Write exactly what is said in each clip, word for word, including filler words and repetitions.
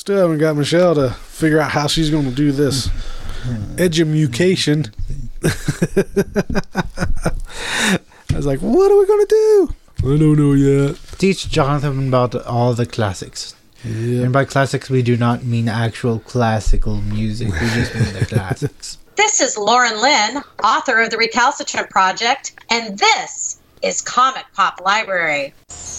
Still haven't got Michelle to figure out how she's going to do this education. I was like, what are we going to do? I don't know yet. Teach Jonathan about all the classics. Yep. And by classics, we do not mean actual classical music. We just mean the classics. This is Lauren Lynn, author of The Recalcitrant Project, and this is Comic Pop Library.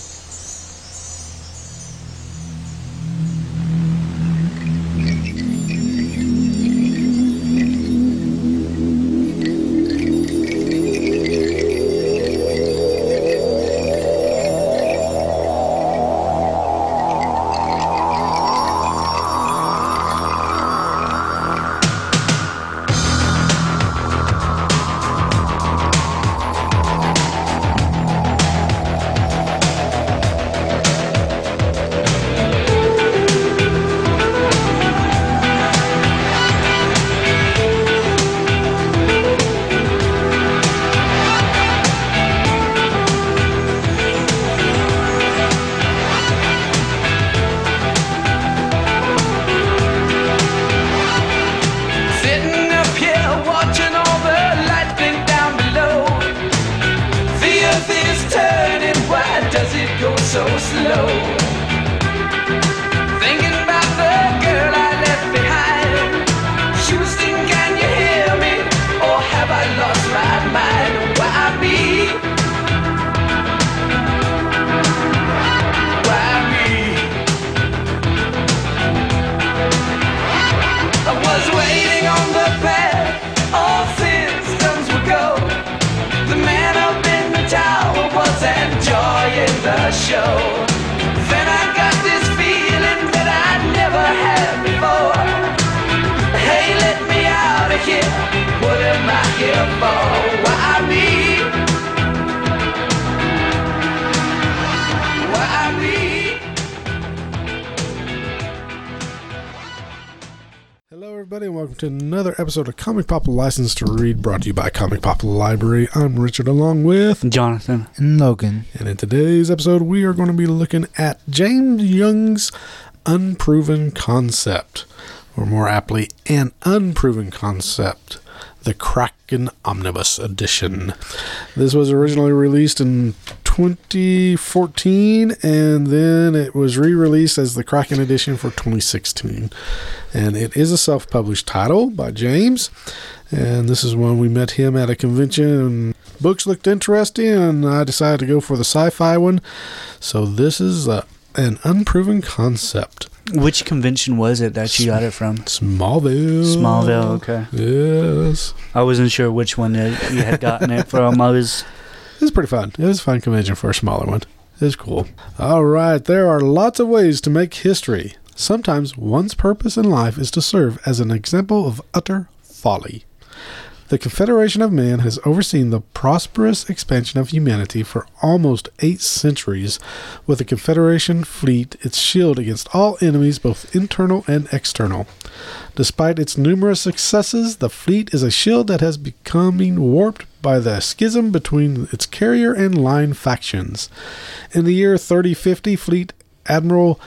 To another episode of Comic Pop License to Read, brought to you by Comic Pop Library. I'm Richard, along with Jonathan and Logan. And in today's episode, we are going to be looking at James Young's Unproven Concept, or more aptly, An Unproven Concept, the Kraken Omnibus Edition. This was originally released in twenty fourteen, and then it was re-released as the Kraken Edition for twenty sixteen. And it is a self-published title by James, and this is when we met him at a convention, and books looked interesting, and I decided to go for the sci-fi one. So this is a, An Unproven Concept. Which convention was it that you got it from? Smallville. Smallville, okay. Yes. I wasn't sure which one that you had gotten it from. I was... It was pretty fun. It was a fun convention for a smaller one. It was cool. All right. There are lots of ways to make history. Sometimes one's purpose in life is to serve as an example of utter folly. The Confederation of Man has overseen the prosperous expansion of humanity for almost eight centuries, with the Confederation fleet its shield against all enemies, both internal and external. Despite its numerous successes, the fleet is a shield that has becoming warped by the schism between its carrier and line factions. In the year thirty fifty, Fleet Admiral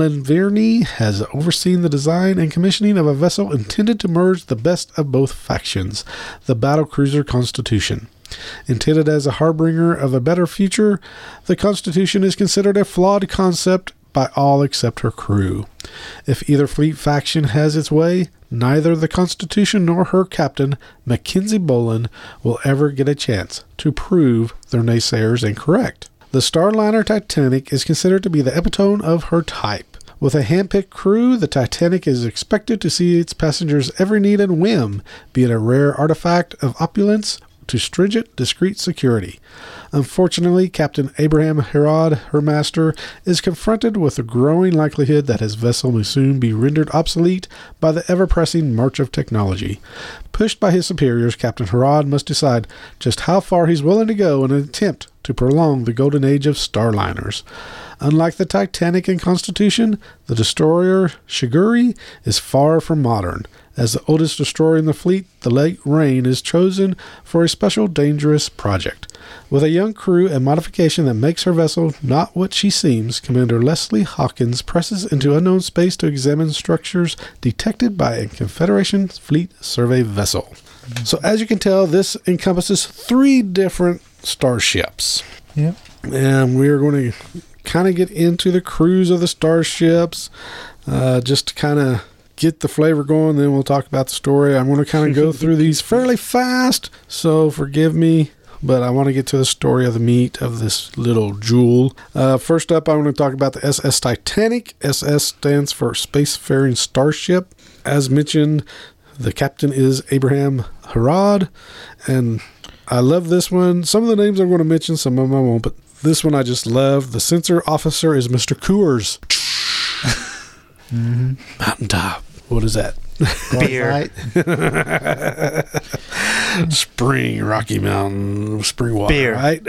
Milan has overseen the design and commissioning of a vessel intended to merge the best of both factions, the battlecruiser Constitution. Intended as a harbinger of a better future, the Constitution is considered a flawed concept by all except her crew. If either fleet faction has its way, neither the Constitution nor her captain, Mackenzie Boland, will ever get a chance to prove their naysayers incorrect. The Starliner Titanic is considered to be the epitome of her type. With a hand-picked crew, the Titanic is expected to see its passengers' every need and whim, be it a rare artifact of opulence to stringent, discreet security. Unfortunately, Captain Abraham Herod, her master, is confronted with the growing likelihood that his vessel may soon be rendered obsolete by the ever-pressing march of technology. Pushed by his superiors, Captain Herod must decide just how far he's willing to go in an attempt to prolong the golden age of starliners. Unlike the Titanic and Constitution, the destroyer Shigure is far from modern. As the oldest destroyer in the fleet, the late Rain is chosen for a special dangerous project. With a young crew and modification that makes her vessel not what she seems, Commander Leslie Hawkins presses into unknown space to examine structures detected by a Confederation Fleet Survey vessel. So as you can tell, this encompasses three different starships. Yep. And we're going to kind of get into the crews of the starships, uh, just to kind of get the flavor going. Then we'll talk about the story. I'm going to kind of go through these fairly fast, so forgive me, but I want to get to the story of the meat of this little jewel. Uh, first up, I want to talk about the S S Titanic. S S stands for Spacefaring Starship. As mentioned, the captain is Abraham Harrod, and I love this one. Some of the names I'm going to mention, some of them I won't, but this one I just love. The censor officer is Mister Coors. Mm-hmm. Mountaintop. What is that? Beer. Spring, Rocky Mountain, spring water, Beer. right?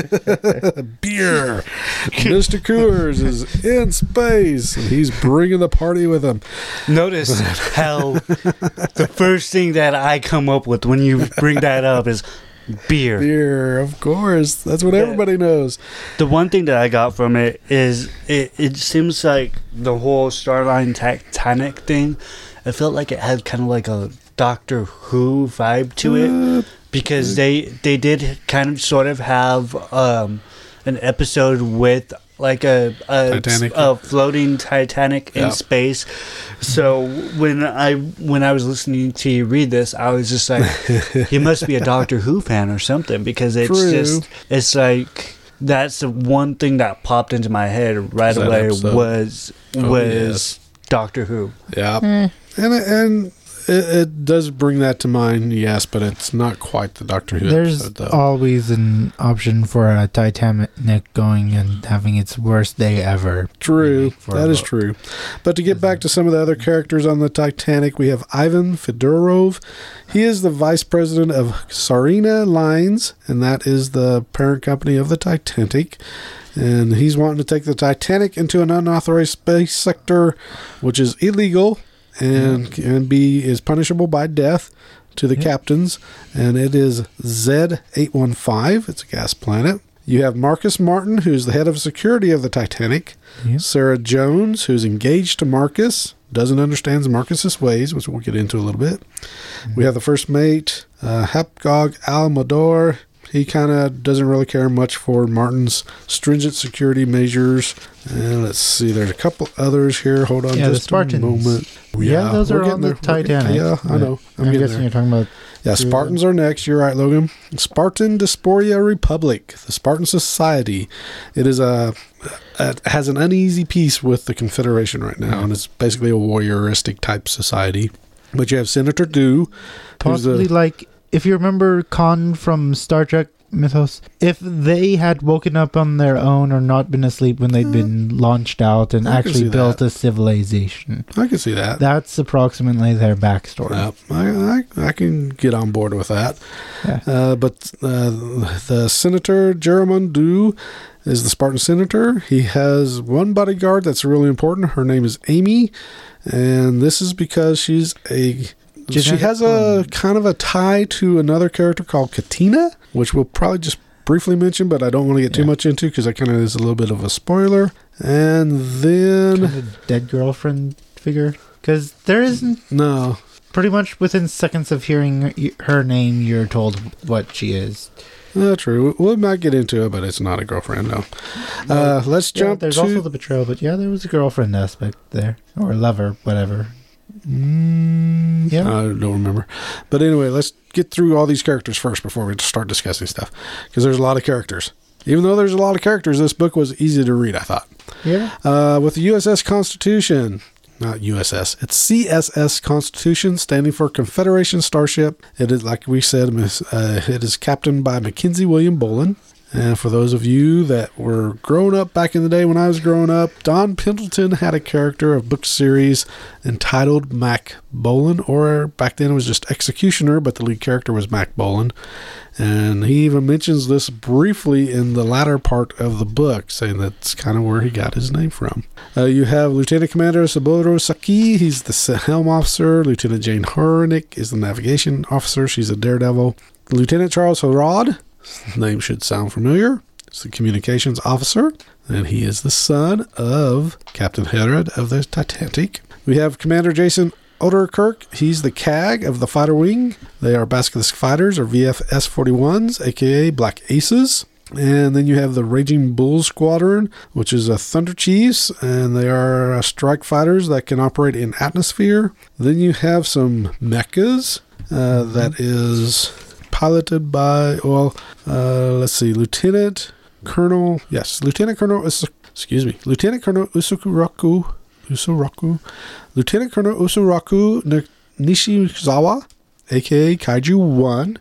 Beer. Mister Coors is in space, and he's bringing the party with him. Notice how the first thing that I come up with when you bring that up is beer. Beer, of course. That's what Yeah. everybody knows. The one thing that I got from it is it, it seems like the whole Starline Titanic thing, I felt like it had kind of like a Doctor Who vibe to it, Uh, because they they did kind of sort of have um, an episode with like a a, Titanic. a floating Titanic in Yeah. space. So when I when I was listening to you read this, I was just like, he must be a Doctor Who fan or something, because it's True. just it's like that's the one thing that popped into my head right That away episode. was Oh, was Doctor Who. Yeah. And and it, it does bring that to mind, yes, but it's not quite the Doctor Who There's episode, though. always an option for a Titanic going and having its worst day ever. True. For That a is vote. true. But to get back to some of the other characters on the Titanic, we have Ivan Fedorov. He is the vice president of Sarina Lines, and that is the parent company of the Titanic. And he's wanting to take the Titanic into an unauthorized space sector, which is illegal and can be is punishable by death to the Yeah. captains. And it is Z eight one five. It's a gas planet. You have Marcus Martin, who's the head of security of the Titanic. Yep. Sarah Jones, who's engaged to Marcus, doesn't understand Marcus's ways, which we'll get into a little bit. Mm-hmm. We have the first mate, uh, Hapgog Almador. He kind of doesn't really care much for Martin's stringent security measures. And let's see, there's a couple others here. Hold on Yeah, the just a Spartans. moment. Yeah, those we're are getting on the there. We're getting- Titanic. Yeah, I know. I'm, I'm getting guessing there. you're talking about. Yeah, Spartans are next. You're right, Logan. Spartan Diaspora Republic, the Spartan Society. It is a, a has an uneasy peace with the Confederation right now, and it's basically a warrioristic type society. But you have Senator Dew, who's Possibly the, like, if you remember Khan from Star Trek Mythos, if they had woken up on their own or not been asleep when they'd been launched out and I can actually see built that. a civilization. I can see that. That's approximately their backstory. Yeah, I, I I can get on board with that. Yeah. Uh, but uh, the Senator Jeroen Dew is the Spartan Senator. He has one bodyguard that's really important. Her name is Amy, and this is because she's a she Genetic has a clone. kind of a tie to another character called Katina, which we'll probably just briefly mention, but I don't want to get too Yeah. much into because that kind of is a little bit of a spoiler. And then Kind of dead girlfriend figure. Because there isn't, no, pretty much within seconds of hearing y- her name, you're told what she is. not true. We might get into it, but it's not a girlfriend. No. Uh, let's Yeah, jump there's to also the betrayal, but yeah, there was a girlfriend aspect there. Or lover, whatever. Mm, Yeah. I don't remember. But anyway, let's get through all these characters first before we start discussing stuff. Because there's a lot of characters. Even though there's a lot of characters, this book was easy to read, I thought. Yeah. Uh, with the U S S Constitution, not U S S, it's C S S Constitution, standing for Confederation Starship. It is, like we said, miss- uh, it is captained by Mackenzie William Bolin. And for those of you that were growing up back in the day when I was growing up, Don Pendleton had a character of book series entitled Mac Bolin, or back then it was just Executioner, but the lead character was Mac Bolin. And he even mentions this briefly in the latter part of the book, saying that's kind of where he got his name from. Uh, you have Lieutenant Commander Saburo Saki. He's the helm officer. Lieutenant Jane Hornick is the navigation officer. She's a daredevil. Lieutenant Charles Harrod, his name should sound familiar. He's the communications officer. And he is the son of Captain Herod of the Titanic. We have Commander Jason Oderkirk. He's the C A G of the Fighter Wing. They are Basilisk Fighters, or V F S forty-ones, aka Black Aces. And then you have the Raging Bull Squadron, which is a Thunder Chiefs, and they are uh, strike fighters that can operate in atmosphere. Then you have some mechas uh, that is piloted by, well, uh, let's see, Lieutenant Colonel, yes, Lieutenant Colonel, excuse me, Lieutenant Colonel Usuraku, Usuraku, Lieutenant Colonel Usuraku Nishizawa, aka Kaiju one,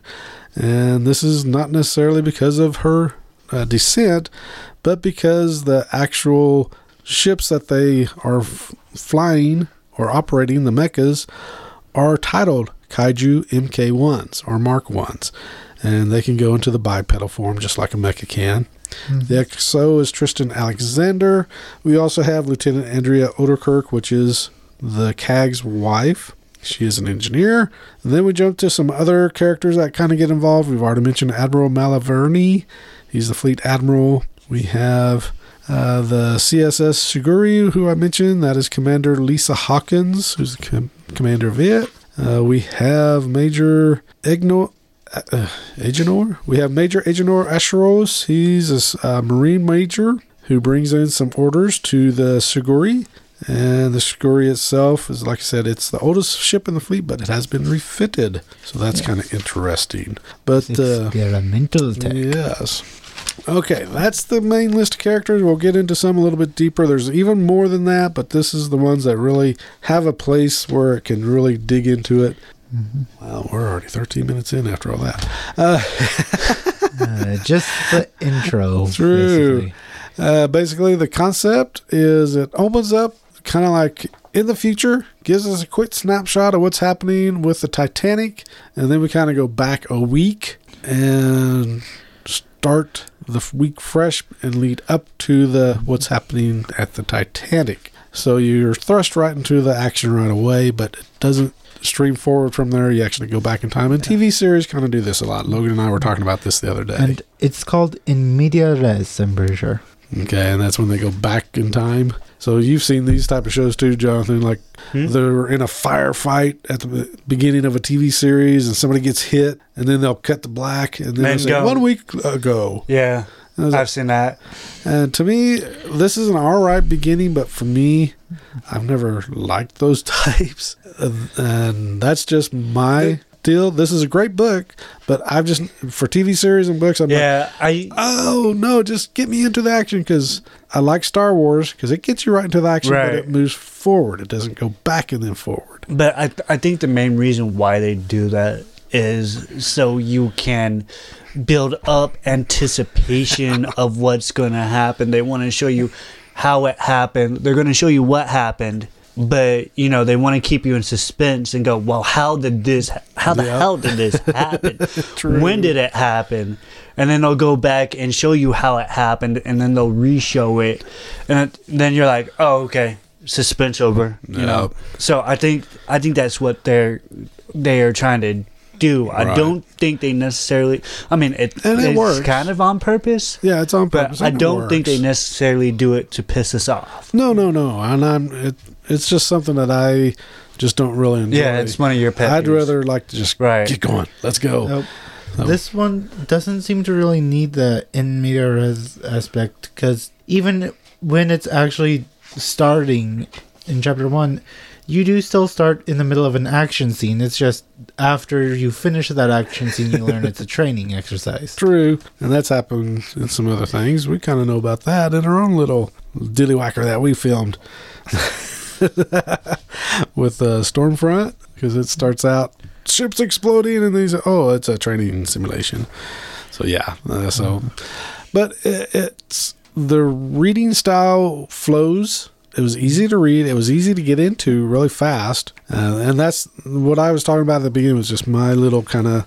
and this is not necessarily because of her uh, descent, but because the actual ships that they are f- flying or operating, the mechas, are titled Kaiju M K ones or Mark ones, and they can go into the bipedal form just like a mecha can. Mm-hmm. The X O is Tristan Alexander. We also have Lieutenant Andrea Oderkirk, which is the C A G's wife. She is an engineer. And then we jump to some other characters that kind of get involved. We've already mentioned Admiral Malaverni. He's the fleet admiral. We have uh, the C S S Shiguri, who I mentioned. That is Commander Lisa Hawkins, who's the com- commander of it. Uh, we have Major Egno... Uh, Agenor. We have Major Agenor Asheros. He's a uh, Marine Major who brings in some orders to the Shiguri. And the Shiguri itself is, like I said, it's the oldest ship in the fleet, but it has been refitted. So that's yes. kind of interesting. But uh, experimental tech. Yes. Okay, that's the main list of characters. We'll get into some a little bit deeper. There's even more than that, but this is the ones that really have a place where it can really dig into it. Mm-hmm. Well, we're already thirteen minutes in after all that. Uh, uh, just the intro. True. Basically. Uh, basically, the concept is it opens up kind of like in the future, gives us a quick snapshot of what's happening with the Titanic, and then we kind of go back a week and start the week fresh and lead up to the what's happening at the Titanic. So you're thrust right into the action right away, but it doesn't stream forward from there. You actually go back in time, and T V series kind of do this a lot. Logan and I were talking about this the other day, and it's called in media res, I'm pretty sure. Okay, and that's when they go back in time. So you've seen these type of shows too, Jonathan, like hmm? they're in a firefight at the beginning of a T V series and somebody gets hit, and then they'll cut to black, and then they'll say, one week ago. Yeah, I've like, seen that. And to me, this is an all right beginning, but for me, I've never liked those types. And that's just my deal. This is a great book, but I've just, for T V series and books, I'm yeah, like, I, oh, no, just get me into the action, because I like Star Wars, because it gets you right into the action, right. but it moves forward. It doesn't go back and then forward. But I, I think the main reason why they do that is so you can build up anticipation of what's going to happen. They want to show you how it happened. They're going to show you what happened, but you know they want to keep you in suspense and go, well, how did this? How the yeah. hell did this happen? When did it happen? And then they'll go back and show you how it happened, and then they'll re-show it, and it, then you're like, oh, okay, suspense over. You no. know. So I think I think that's what they're they are trying to do. Right. I don't think they necessarily. I mean, it, and it it's works. kind of on purpose. Yeah, it's on purpose. But I don't think they necessarily do it to piss us off. No, no, no. And I'm. It, it's just something that I just don't really enjoy. Yeah, it's one of your pet I'd peeves. rather like to just right. get going. Let's go. Nope. So. This one doesn't seem to really need the in media res aspect, because even when it's actually starting in chapter one, you do still start in the middle of an action scene. It's just after you finish that action scene, you learn it's a training exercise. True. And that's happened in some other things. We kind of know about that in our own little dillywhacker that we filmed with uh, Stormfront, because it starts out ships exploding and these, oh, it's a training simulation. So yeah, uh, so mm-hmm. but it, it's the reading style flows. It was easy to read. It was easy to get into really fast. Uh, and that's what I was talking about at the beginning, was just my little kind of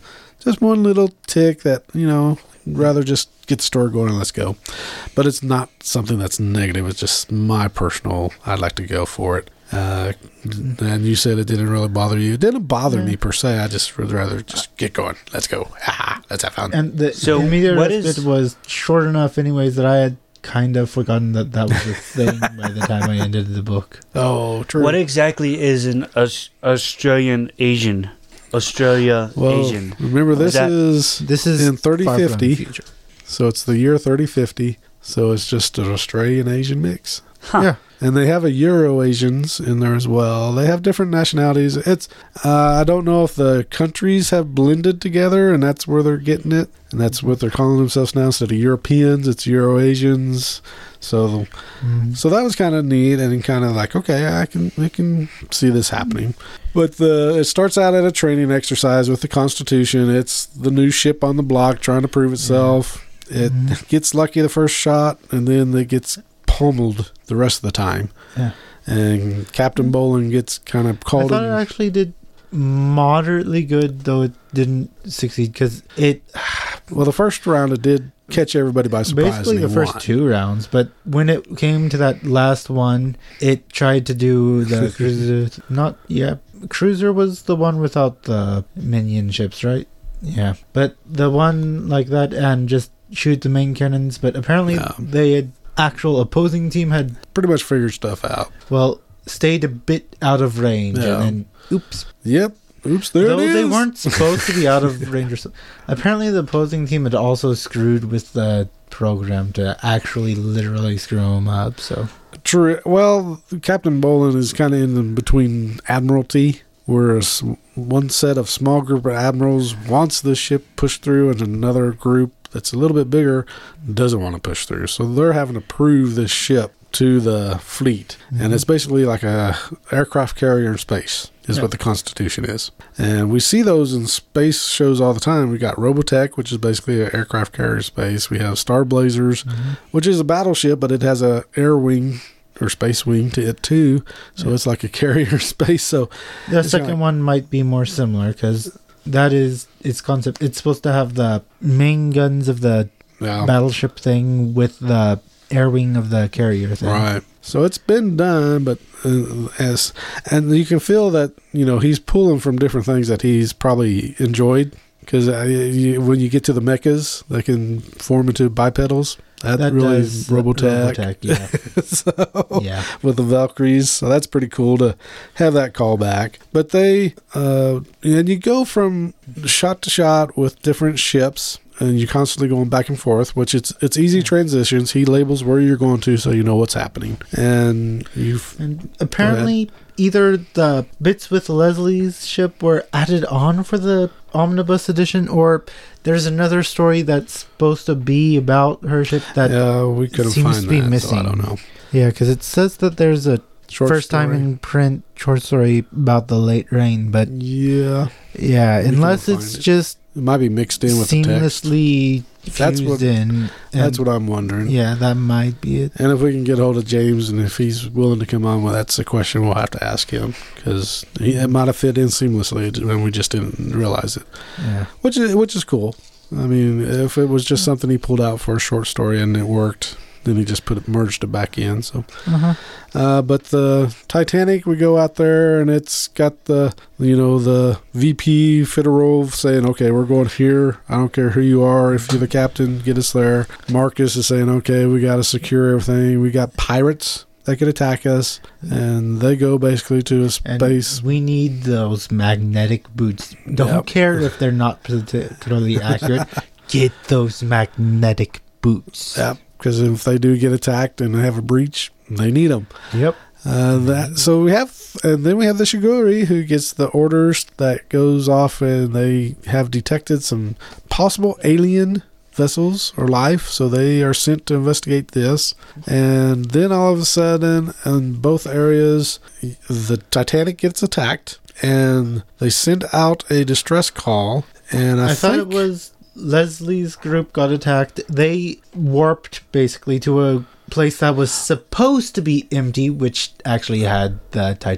just one little tick that, you know, rather just get the story going and let's go. But it's not something that's negative. It's just my personal, I'd like to go for it. Uh, and you said it didn't really bother you. It didn't bother Yeah. me per se. I just would rather just get going. Let's go. Ah, let's have fun. And the So, immediate what respite is- was short enough, anyways, that I had kind of forgotten that that was a thing by the time I ended the book. Oh, true. What exactly is an Aus- Australian Asian? Australia well, Asian. remember, this that- is This is in thirty far from the fifty. future. So it's the year thirty fifty. So it's just an Australian Asian mix. Huh. Yeah. And they have a Euro Asians in there as well. They have different nationalities. It's uh, I don't know if the countries have blended together and that's where they're getting it. And that's what they're calling themselves now. Instead of Europeans, it's Euro Asians. So Mhm. so that was kind of neat and kind of like, okay, I can I can see this happening. But the it starts out at a training exercise with the Constitution. It's the new ship on the block trying to prove itself. It Mhm. gets lucky the first shot, and then it gets pummeled the rest of the time. Yeah. And Captain Bolin gets kind of I called thought it in. actually did moderately good, though it didn't succeed because it Well, the first round it did catch everybody by surprise. basically and the he first won. two rounds, but when it came to that last one, it tried to do the cruiser. Not yeah, cruiser was the one without the minion ships, right? Yeah, but the one like that and just shoot the main cannons. But apparently Yeah. they had actual opposing team had Pretty much figured stuff out. well stayed a bit out of range, Yeah. and then oops. Yep. Oops, there Though it is. they weren't supposed to be out of range or so. Apparently the opposing team had also screwed with the program to actually literally screw them up, so True. Well, Captain Bolin is kind of in the, between admiralty, whereas one set of small group of admirals wants the ship pushed through, and another group that's a little bit bigger doesn't want to push through. So they're having to prove this ship to the fleet, and it's basically like a aircraft carrier in space. Is Yeah. what the Constitution is. And we see those in space shows all the time. We got Robotech, which is basically an aircraft carrier in space. We have Star Blazers, which is a battleship, but it has a air wing or space wing to it too. So Yeah. it's like a carrier in space. So the It's second like- one might be more similar because that is its concept. It's supposed to have the main guns of the yeah, battleship thing with the air wing of the carrier thing. right. So it's been done, but uh, as and you can feel that you know he's pulling from different things that he's probably enjoyed because uh, you, when you get to the mechas, they can form into bipedals. That, That really does is Robotech. Robotech, yeah. so, Yeah. with the Valkyries. So that's pretty cool to have that call back. But they, uh, and you go from shot to shot with different ships. And you're constantly going back and forth, which it's it's easy transitions. He labels where you're going to, so you know what's happening. And you've And apparently, either the bits with Leslie's ship were added on for the omnibus edition, or there's another story that's supposed to be about her ship that yeah, uh, we couldn't seems find to be that. So I missing. don't know. because it says that there's a Short first time story. in print short story about the late rain, but Yeah, yeah, We unless couldn't it's find it. just it might be mixed in with the text. seamlessly That's fused what- in. That's and- what I'm wondering. Yeah, that might be it. And if we can get hold of James, and if he's willing to come on, well, that's a question we'll have to ask him because it might have fit in seamlessly, and we just didn't realize it. Yeah. Which is which is cool. I mean, if it was just something he pulled out for a short story and it worked, then he just put it merged it back in. So, Uh-huh. uh, but the Titanic, we go out there and it's got the you know the V P Fedorov saying, "Okay, we're going here. I don't care who you are. If you're the captain, get us there." Marcus is saying, "Okay, we got to secure everything. We got pirates that could attack us, and they go basically to a And space." we need those magnetic boots. Don't Yep. care if they're not particularly accurate. Get those magnetic boots. Yeah, because if they do get attacked and they have a breach, they need them. Yep. Uh, that so we have, and then we have the Shiguri who gets the orders that goes off, and they have detected some possible alien vessels or life, so they are sent to investigate this. And then all of a sudden, in both areas, the Titanic gets attacked, and they send out a distress call. And I, I, thought think, it was Leslie's group got attacked. They warped basically to a place that was supposed to be empty, which actually had the Titanic.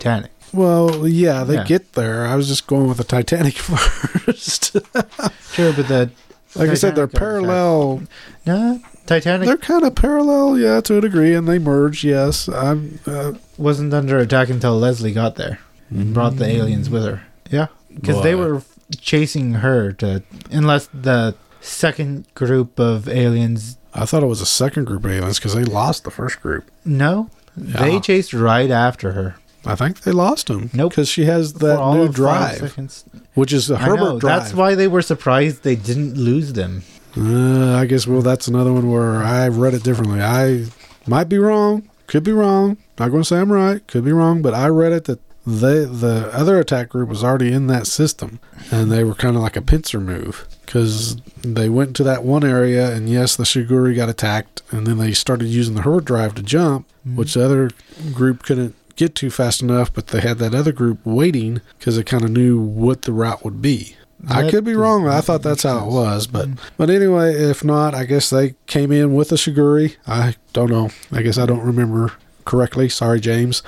Well, yeah, they Yeah. get there. I was just going with the Titanic first. Sure, but the Like I said, they're Titanic are parallel. no Titanic They're kind of parallel, yeah, to a degree, and they merge. Yes, I'm. Uh, wasn't under attack until Leslie got there and brought the aliens with her. Yeah, because they Boy. were chasing her to, unless the second group of aliens. I thought it was a second group of aliens because they lost the first group. No, Yeah. they chased right after her. I think they lost them. Nope. Because she has that For all new of five drive, seconds. which is the I Herbert know, drive. that's why they were surprised they didn't lose them. Uh, I guess, well, that's another one where I read it differently. I might be wrong, could be wrong. Not going to say I'm right, could be wrong, but I read it that they, the other attack group was already in that system, and they were kind of like a pincer move because they went to that one area, and yes, the Shiguri got attacked, and then they started using the Herbert drive to jump, Mhm. which the other group couldn't get to fast enough, but they had that other group waiting because they kind of knew what the route would be. I That could be does wrong. I not thought that's make how it sense. was, but Mm. but anyway, if not, I guess they came in with a Shiguri. I don't know. I guess I don't remember correctly. Sorry, James.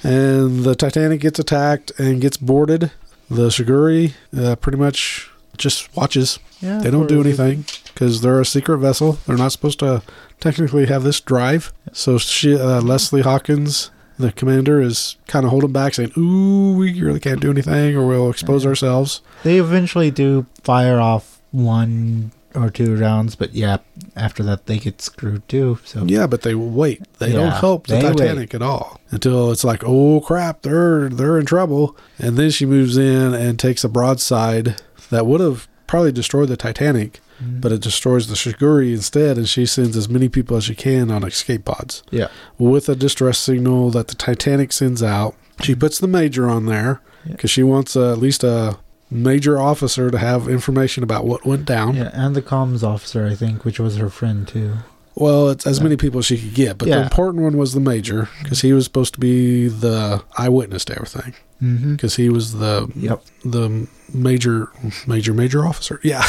And the Titanic gets attacked and gets boarded. The Shiguri uh, pretty much just watches. Yeah, They don't for- do anything because they're a secret vessel. They're not supposed to technically have this drive. So she, uh, Leslie Hawkins, the commander, is kind of holding back, saying, "Ooh, we really can't do anything, or we'll expose Yeah. ourselves." They eventually do fire off one or two rounds, but yeah, after that they get screwed too. So Yeah, but they wait. They don't Yeah, help the they Titanic at all until it's like, "Oh crap, they're they're in trouble." And then she moves in and takes a broadside that would have probably destroyed the Titanic, Mm. but it destroys the Shiguri instead, and she sends as many people as she can on escape pods. yeah, With a distress signal that the Titanic sends out. She puts the major on there Yeah. because she wants uh, at least a major officer to have information about what went down. yeah, and the comms officer, I think, which was her friend too. Well, it's as many people as she could get, but the Yeah. important one was the major because he was supposed to be the eyewitness to everything Mm-hmm. because he was the Yep. the major major major officer. Yeah.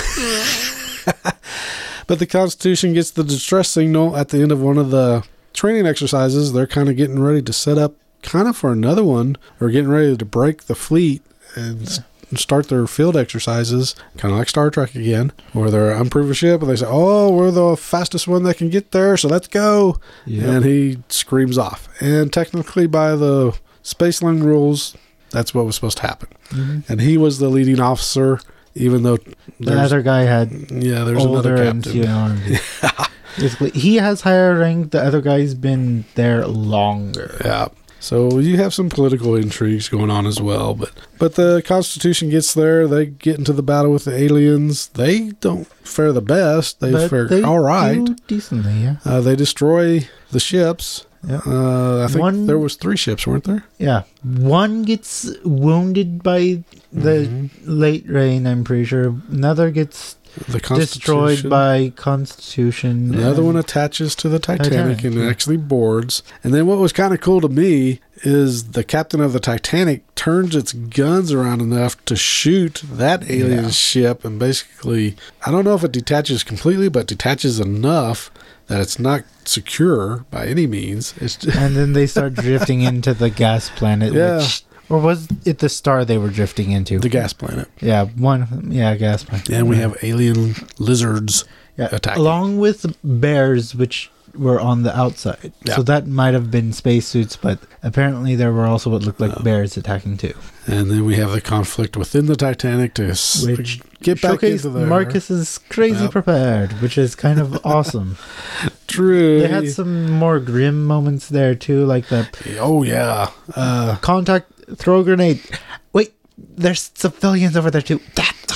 But the Constitution gets the distress signal at the end of one of the training exercises. They're kind of getting ready to set up kind of for another one, or getting ready to break the fleet and s- start their field exercises, kind of like Star Trek again, where they're unproven ship and they say, "Oh, we're the fastest one that can get there, so let's go." Yep. And he screams off. And technically, by the Spaceland rules, that's what was supposed to happen. Mhm. And he was the leading officer, even though The there's, other guy had yeah, there's older another and captain. seniority. Basically, he has higher rank. The other guy's been there longer. Yeah. So you have some political intrigues going on as well, but but the Constitution gets there. They get into the battle with the aliens. They don't fare the best. They But fare they all right. do decently, yeah. Uh, they destroy the ships. Yeah. Uh, I think One- there was three ships, weren't there? Yeah. One gets wounded by the Mhm. late rain, I'm pretty sure. Another gets The destroyed Constitution. by Constitution. Another and- one attaches to the Titanic, Titanic, and yeah. actually boards. And then what was kind of cool to me is the captain of the Titanic turns its guns around enough to shoot that alien Yeah. ship, and basically, I don't know if it detaches completely, but detaches enough that it's not secure by any means. It's just, And then they start drifting into the gas planet. Yeah. Which, or was it the star they were drifting into? the gas planet. Yeah, one. Yeah, gas planet. And we have alien lizards. yeah, attacking. along with bears, which were on the outside. Yeah. So that might have been spacesuits, but apparently there were also what looked like Oh. bears attacking too. And then we have the conflict within the Titanic to s- Which get back showcased into there. Marcus is crazy Yep. prepared, which is kind of awesome. True. They had some more grim moments there too, like the Oh, yeah. Uh, contact, throw a grenade. Wait, there's civilians over there too.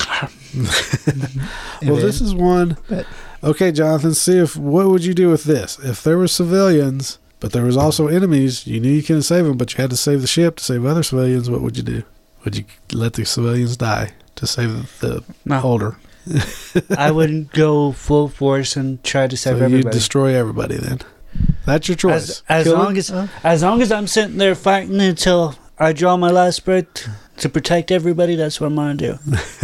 Well, this is one. But- Okay, Jonathan, see if what would you do with this? If there were civilians, but there was also enemies, you knew you couldn't save them, but you had to save the ship to save other civilians, what would you do? Would you let the civilians die to save the No. holder? I would go full force and try to save So you everybody. destroy everybody then. That's your choice. As, as Kill long them? as as long as I'm sitting there fighting until I draw my last breath to protect everybody, that's what I'm gonna do.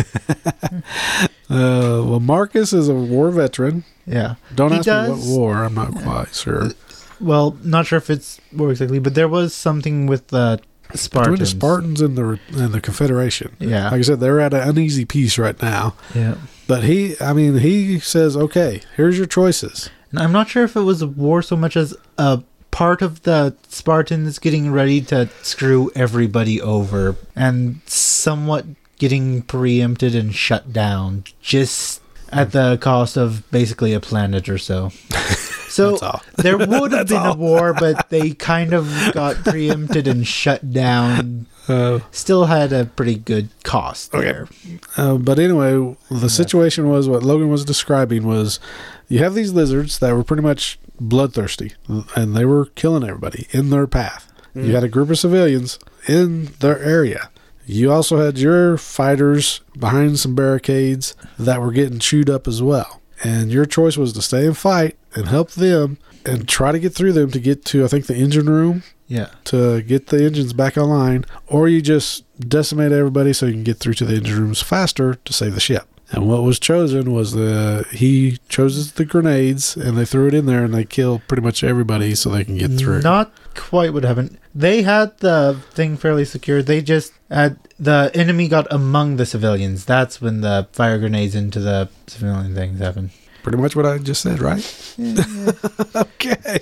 Uh, well, Marcus is a war veteran. Yeah. Don't He ask me does- what war. I'm not quite sure. Well, not sure if it's more exactly, but there was something with the between Spartans. the Spartans and the and the Confederation. Yeah. Like I said, they're at an uneasy peace right now. Yeah. But he, I mean, he says, okay, here's your choices. And I'm not sure if it was a war so much as a part of the Spartans getting ready to screw everybody over and somewhat getting preempted and shut down just at the cost of basically a planet or so. So That's all. there would have That's been all. a war, but they kind of got preempted and shut down. Uh, Still had a pretty good cost Okay. there. uh, but anyway, the situation was what Logan was describing was you have these lizards that were pretty much bloodthirsty, and they were killing everybody in their path. Mm. You had a group of civilians in their area. You also had your fighters behind some barricades that were getting chewed up as well. And your choice was to stay and fight and help them and try to get through them to get to, I think, the engine room Yeah. to get the engines back online, or you just decimate everybody so you can get through to the engine rooms faster to save the ship. And what was chosen was the he chose the grenades, and they threw it in there, and they killed pretty much everybody so they can get through. Not quite what happened. They had the thing fairly secure. They just had the enemy got among the civilians. That's when the fire grenades into the civilian things happened. Pretty much what I just said, right? Okay.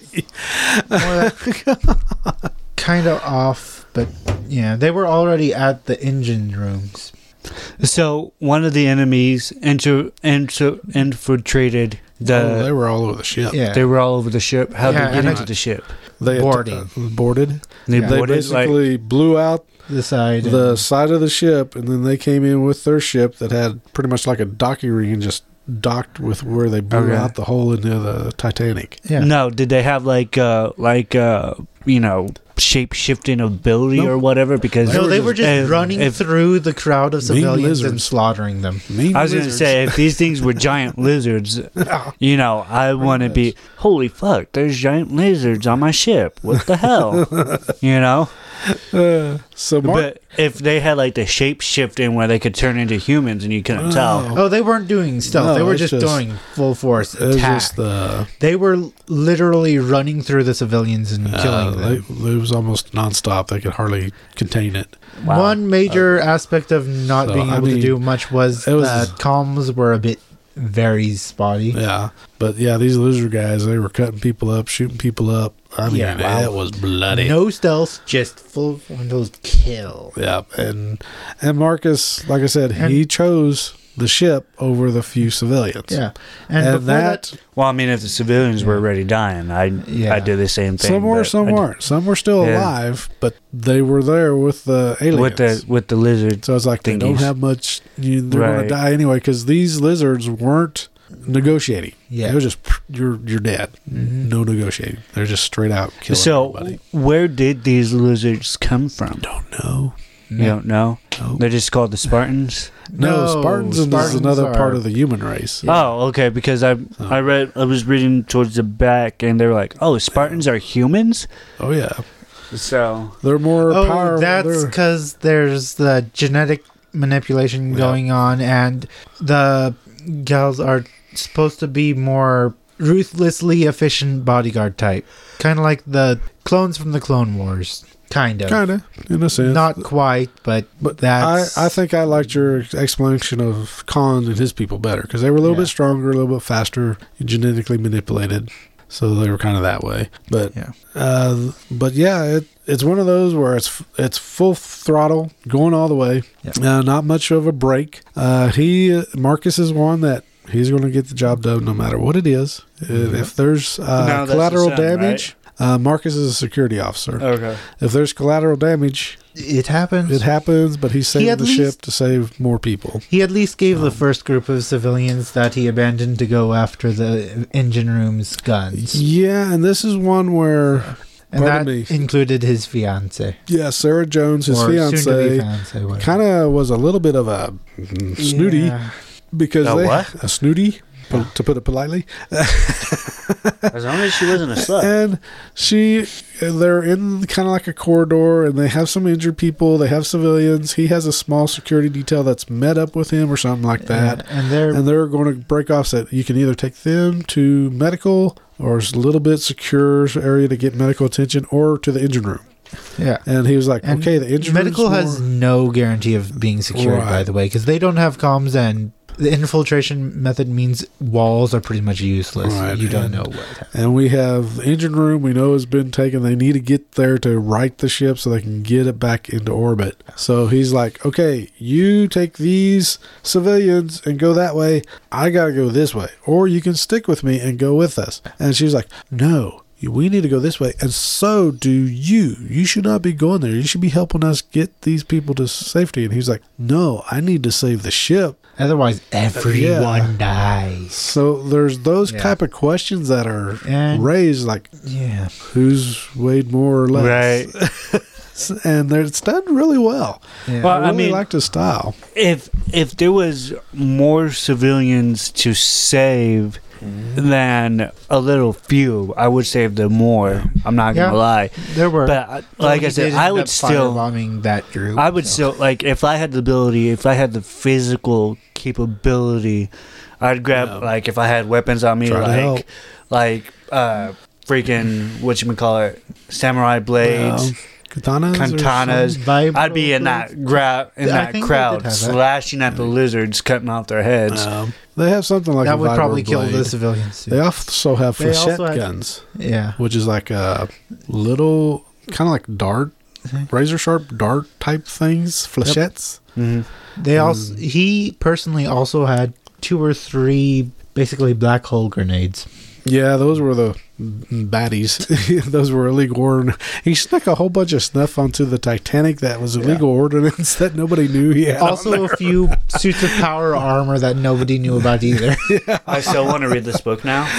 Kind of off, but yeah, they were already at the engine rooms. So one of the enemies enter, enter, infiltrated the. Oh, they were all over the ship. Yeah, They were all over the ship. How Yeah, did they get and into I- the ship? They Boarding. uh, boarded. They Yeah. They boarded like basically blew out the side. the and- side of the ship, and then they came in with their ship that had pretty much like a docking ring and just docked with where they blew Okay. out the hole into the Titanic. yeah. no. Did they have like uh like uh you know shape shifting ability Nope. or whatever? Because No, they were just if- running if- through the crowd of Mean civilians and lizards. slaughtering them. Mean I was going to lizards. say, if these things were giant lizards, you know, I want to be, holy fuck, there's giant lizards on my ship. What the hell? You know? Uh, so Mark, But if they had like the shape shifting where they could turn into humans and you couldn't tell. Oh, they weren't doing stealth. No, they were it's just, just- doing full force it was attack. just the They were literally running through the civilians and uh, killing them. they, it was almost nonstop. They could hardly contain it. Wow. One major aspect of not so, being I able mean, to do much was, it was- that comms were a bit very spotty. Yeah, but yeah, these lizard guys, they were cutting people up, shooting people up. I mean, Yeah, wow. it was bloody. No stealth, just full frontal kill. Yeah, and and Marcus, like I said, And- he chose the ship over the few civilians. Yeah, and, and, before that, that, Well, I mean, if the civilians were already dying, I'd, Yeah. I'd do the same thing. some were, but some I'd- weren't. Some were still Yeah. alive, but they were there with the aliens. With the, with the lizard. so it's like they don't thingies. have much. You, they're going Right. to die anyway because these lizards weren't negotiating. Yeah. it was just you're you're dead. Mhm. No negotiating. They're just straight out killing So, everybody. where did these lizards come from? Don't know. You don't know? No. They're just called the Spartans? No, No, Spartans, is Spartans another are- part of the human race. Yeah. Oh, okay. Because I I read I was reading towards the back, and they were like, "Oh, Spartans are humans." Oh yeah, So they're more oh, powerful. that's They're- because there's the genetic manipulation Yeah. going on, and the gals are supposed to be more ruthlessly efficient bodyguard type, kind of like the clones from the Clone Wars. Kind of, kind of in a sense. not quite, but But that's I, I think I liked your explanation of Khan and his people better because they were a little Yeah. bit stronger, a little bit faster, genetically manipulated, so they were kind of that way. But Yeah. uh, but yeah, it, it's one of those where it's it's full throttle, going all the way. Yeah. Uh, not much of a break. Uh, he Marcus is one that he's going to get the job done no matter what it is. And if there's uh, Now that's the collateral son, damage. Uh, Marcus is a security officer. okay. If there's collateral damage, it happens. it happens, but he's saving at the least- ship to save more people. He at least gave Um, the first group of civilians that he abandoned to go after the engine room's guns. Yeah, and this is one where, And pardon that me. included his fiance. yeah, Sarah Jones, his or soon-to-be fiance, fiance, whatever. kind of was a little bit of a mm, snooty Yeah. because A they, what? a snooty, po- to put it politely. As long as she wasn't a slut. And she, they're in kind of like a corridor, and they have some injured people. They have civilians. He has a small security detail that's met up with him or something like that. Yeah, and they're And they're going to break off that you can either take them to medical or a little bit secure area to get medical attention or to the engine room. Yeah. And he was like, And okay, the engine medical room's has more- no guarantee of being secured, by Right. the way, because they don't have comms, and the infiltration method means walls are pretty much useless. Right, You don't and- know what happened. And we have the engine room we know has been taken. They need to get there to right the ship so they can get it back into orbit. So he's like, okay, you take these civilians and go that way. I got to go this way. Or you can stick with me and go with us. And she's like, no, we need to go this way. And so do you. You should not be going there. You should be helping us get these people to safety. And he's like, no, I need to save the ship. Otherwise, everyone dies. So there's those Yeah. type of questions that are And- raised, like Yeah. who's weighed more or less, Right. and they're- it's done really well. Yeah. Well, I I really mean- liked his style. If if there was more civilians to save than a little few, I would save them more. I'm not gonna Yeah. lie, There were. but I- Well, like he I said, did I end would up still. firebombing that group. I would so. still like if I had the ability, if I had the physical capability, I'd grab Yeah. like if I had weapons on me, Try to help. like like uh freaking what you call it, samurai blades, Um, katanas, or katanas. something? Vibro I'd be in that blades? gra- in I that think they crowd, did have that. slashing at the lizards, cutting off their heads. Um, they have something like that a would vibro probably kill blade. the civilians too. They also have They also flechette had- guns, Yeah. which is like a little kind of like dart, Mhm. razor sharp dart type things, flechettes. Mm-hmm. They also he personally also had two or three basically black hole grenades. Yeah, those were the baddies. Those were illegal ordnance. He snuck a whole bunch of stuff onto the Titanic that was illegal ordnance that nobody knew he had. on Also there. a few suits of power armor that nobody knew about either. I still want to read this book now.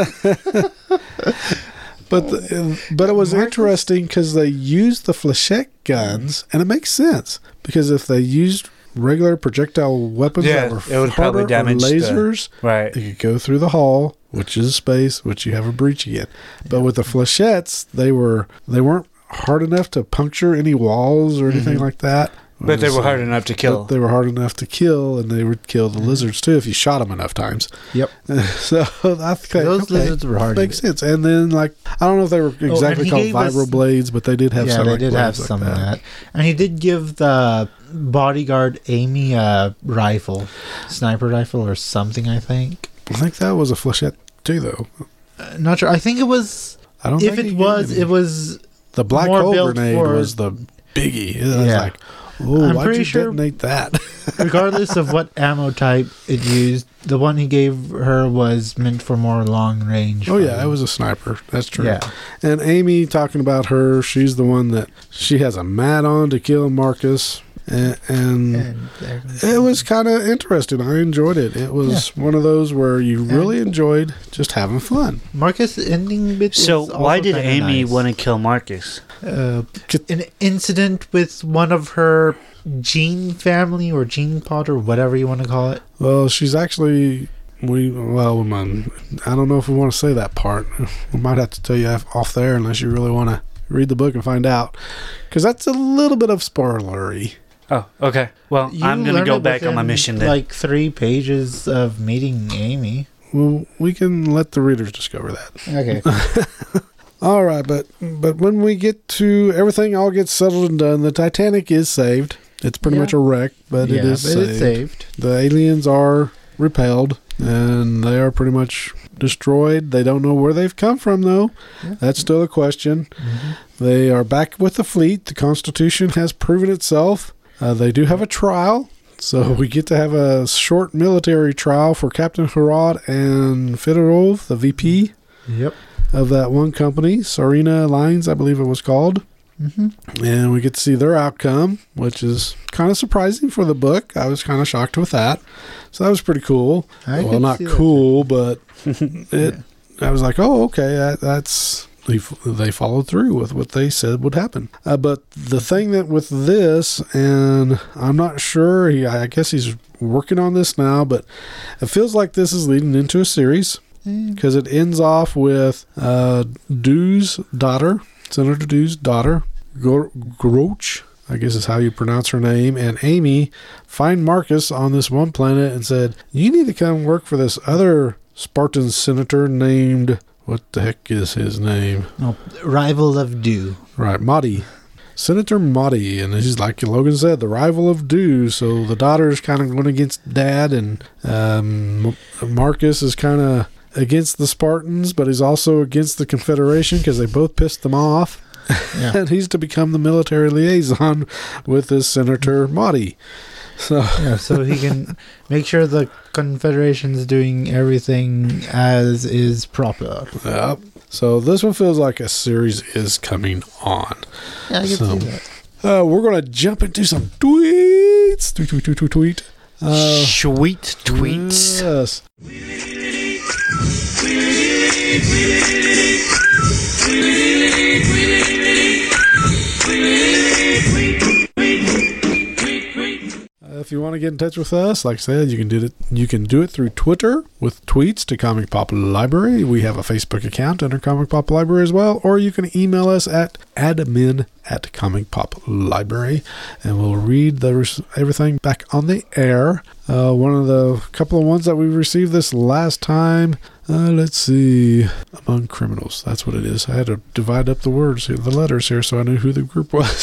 But the, but it was interesting because they used the flechette guns, and it makes sense because if they used regular projectile weapons Yeah, that were it would probably harder, or damage the- lasers, Right. they could go through the hull, which is space, which you have a breach again. But with the flechettes, they were they weren't hard enough to puncture any walls or anything Mhm. like that. But they were So- hard enough to kill. But they were hard enough to kill, and they would kill the lizards too if you shot them enough times. Yep. So I think Those okay, lizards were hard to makes sense. And then like I don't know if they were and exactly he called gave us- vibro blades, but they did have yeah, some. they like did have blades like some of that. And he did give the bodyguard Amy a rifle, sniper rifle or something, I think. I think that was a flechette too, though. Uh, not sure. I think it was. I don't. If think it he was, gave me- it was. the black more hole built grenade for- was the biggie. It was Yeah. like, oh, I'm why'd pretty you sure- detonate that? Regardless of what ammo type it used, the one he gave her was meant for more long range. Oh yeah, fighting. it was a sniper. That's true. Yeah. And Amy talking about her, she's the one that she has a mat on to kill Marcus, and, and And there goes- it was kind of interesting. I enjoyed it. It was one of those where you really enjoyed just having fun. Marcus ending bit. So is why also did kinda Amy nice. want to kill Marcus? Uh, an incident with one of her gene family or gene pod or whatever you want to call it. Well, she's actually we well, man, I don't know if we want to say that part. We might have to tell you off there unless you really want to read the book and find out, because that's a little bit of spoilery. Oh, okay. Well, You I'm gonna learned go it back on my within, mission then. Like three pages of meeting Amy. Well, we can let the readers discover that. Okay. All right, but but when we get to everything all gets settled and done, the Titanic is saved. It's pretty Yeah. much a wreck, but yeah, it is but saved. it's saved. The aliens are repelled, and they are pretty much destroyed. They don't know where they've come from, though. Yeah. That's still a question. Mm-hmm. They are back with the fleet. The Constitution has proven itself. Uh, they do have a trial, so we get to have a short military trial for Captain Harad and Fedorov, the V P Yep. of that one company, Sarina Lines, I believe it was called. Mm-hmm. And we get to see their outcome, which is kind of surprising for the book. I was kind of shocked with that. So that was pretty cool. I well, could not see that. cool, but it. I was like, oh, okay, that, that's they, they followed through with what they said would happen. Uh, but the thing that with this, and I'm not sure, he, I guess he's working on this now, but it feels like this is leading into a series Mm. because it ends off with uh, Dew's daughter, Senator Dew's daughter, Gro- Groch, I guess is how you pronounce her name, and Amy find Marcus on this one planet and said, you need to come work for this other Spartan senator named, what the heck is his name? No, rival of Dew. Right, Mahdi. Senator Motti, and he's like Logan said, the rival of Dew. So the daughter's kind of going against Dad, and um, Marcus is kind of against the Spartans, but he's also against the Confederation because they both pissed them off. Yeah. And he's to become the military liaison with this Senator Motti. So yeah, so he can make sure the Confederation's doing everything as is proper. Yep. So this one feels like a series is coming on. Yeah, I can so, see that. Uh, we're going to jump into some tweets. Tweet, tweet, tweet, tweet, tweet. Uh, Sweet tweets. Yes. If you want to get in touch with us, like I said, you can do it. You can do it through Twitter with tweets to Comic Pop Library. We have a Facebook account under Comic Pop Library as well, or you can email us at admin at Comic Pop Library, and we'll read the everything back on the air. Uh, one of the couple of ones that we received this last time. Uh, let's see. Among Criminals. That's what it is. I had to divide up the words here, the letters here, so I knew who the group was.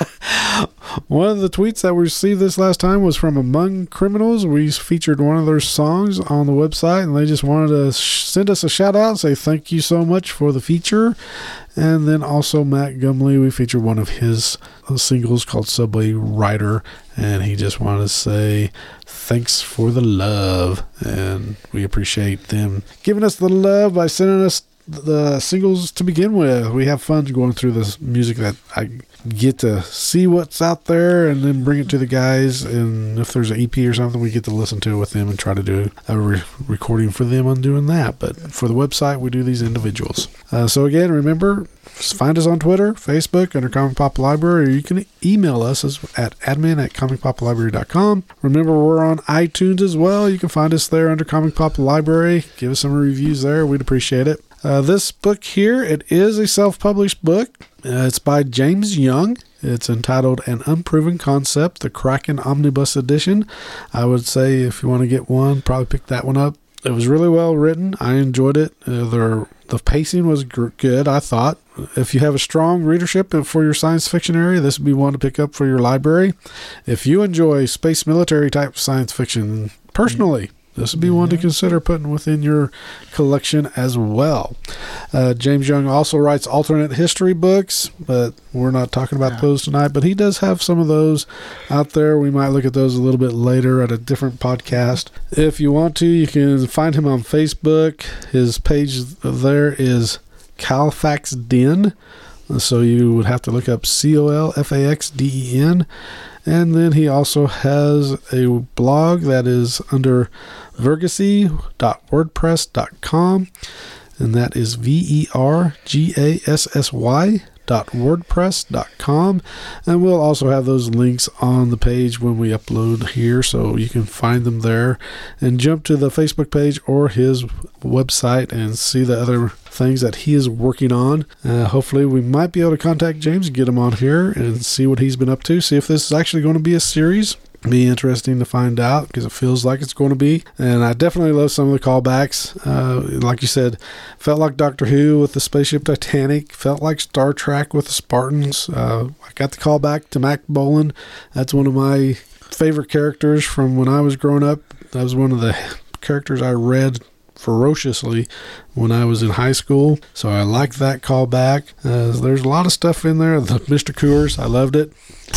One of the tweets that we received this last time was from Among Criminals. We featured one of their songs on the website, and they just wanted to sh- send us a shout out and say thank you so much for the feature. And then also Matt Gumley, we featured one of his singles called Subway Rider, and he just wanted to say thanks for the love, and we appreciate them giving us the love by sending us the singles to begin with. We have fun going through this music that I get to see what's out there and then bring it to the guys, and if there's an E P or something, we get to listen to it with them and try to do a re- recording for them on doing that. But for the website, we do these individuals. Uh, so again, remember, find us on Twitter, Facebook under Comic Pop Library, or you can email us as, at admin at comic pop library dot com. Remember, we're on iTunes as well. You can find us there under Comic Pop Library. Give us some reviews there. We'd appreciate it. Uh, this book here, it is a self-published book. Uh, it's by James Young. It's entitled An Unproven Concept, the Kraken Omnibus Edition. I would say if you want to get one, probably pick that one up. It was really well written. I enjoyed it. Uh, the, the pacing was gr- good, I thought. If you have a strong readership for your science fiction area, this would be one to pick up for your library. If you enjoy space military type science fiction personally, this would be one to consider putting within your collection as well. Uh, James Young also writes alternate history books, but we're not talking about yeah. those tonight. But he does have some of those out there. We might look at those a little bit later at a different podcast. If you want to, you can find him on Facebook. His page there is Colfax Den. So you would have to look up C O L F A X D E N. And then he also has a blog that is under vergassy dot wordpress dot com, and that is V E R G A S S Y dot wordpress dot com. And we'll also have those links on the page when we upload here, so you can find them there and jump to the Facebook page or his website and see the other things that he is working on. Uh, hopefully we might be able to contact James and get him on here and see what he's been up to, see if this is actually going to be a series. Be interesting to find out, because it feels like it's going to be. And I definitely love some of the callbacks. Uh, like you said, felt like Doctor Who with the spaceship Titanic, felt like Star Trek with the Spartans. Uh, I got the callback to Mac Bolan. That's one of my favorite characters from when I was growing up. That was one of the characters I read ferociously when I was in high school, so I like that callback. Uh, there's a lot of stuff in there. The Mister Coors, I loved it.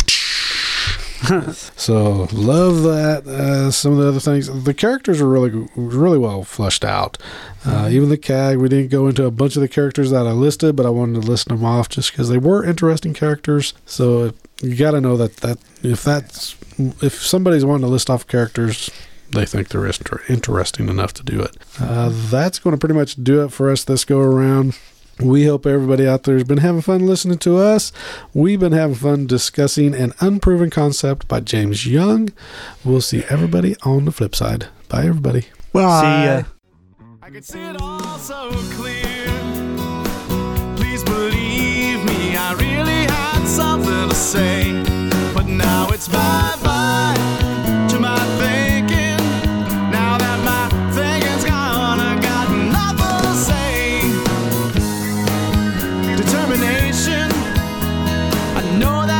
So love that. Uh, some of the other things, the characters are really really well fleshed out. Uh, even the C A G, we didn't go into a bunch of the characters that I listed, but I wanted to list them off just because they were interesting characters. So you got to know that, that if that's if somebody's wanting to list off characters, they think they're interesting enough to do it. Uh, that's going to pretty much do it for us this go around. We hope everybody out there has been having fun listening to us. We've been having fun discussing An Unproven Concept by James Young. We'll see everybody on the flip side. Bye, everybody. Bye. See ya. I could see it all so clear. Please believe me, I really had something to say. But now it's bye-bye to my thinking. Now that my thinking's gone, I got nothing to say. Determination, I know that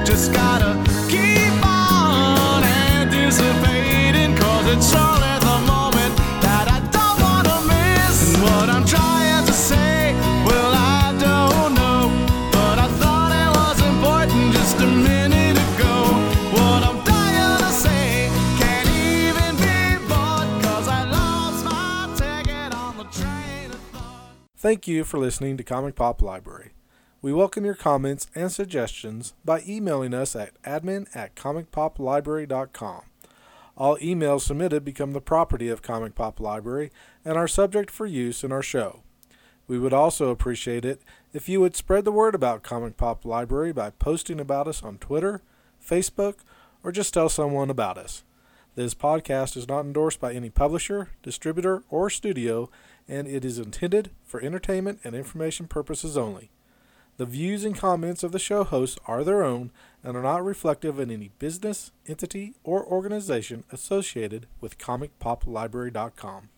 Just gotta keep on anticipating, cause it's surely the moment that I don't wanna miss. And what I'm trying to say, well, I don't know, but I thought it was important just a minute ago. What I'm dying to say can't even be bought, cause I lost my ticket on the train of thought. Thank you for listening to Comic Pop Library. We welcome your comments and suggestions by emailing us at admin at comic pop library dot com. All emails submitted become the property of Comic Pop Library and are subject for use in our show. We would also appreciate it if you would spread the word about Comic Pop Library by posting about us on Twitter, Facebook, or just tell someone about us. This podcast is not endorsed by any publisher, distributor, or studio, and it is intended for entertainment and information purposes only. The views and comments of the show hosts are their own and are not reflective of any business, entity, or organization associated with comic pop library dot com.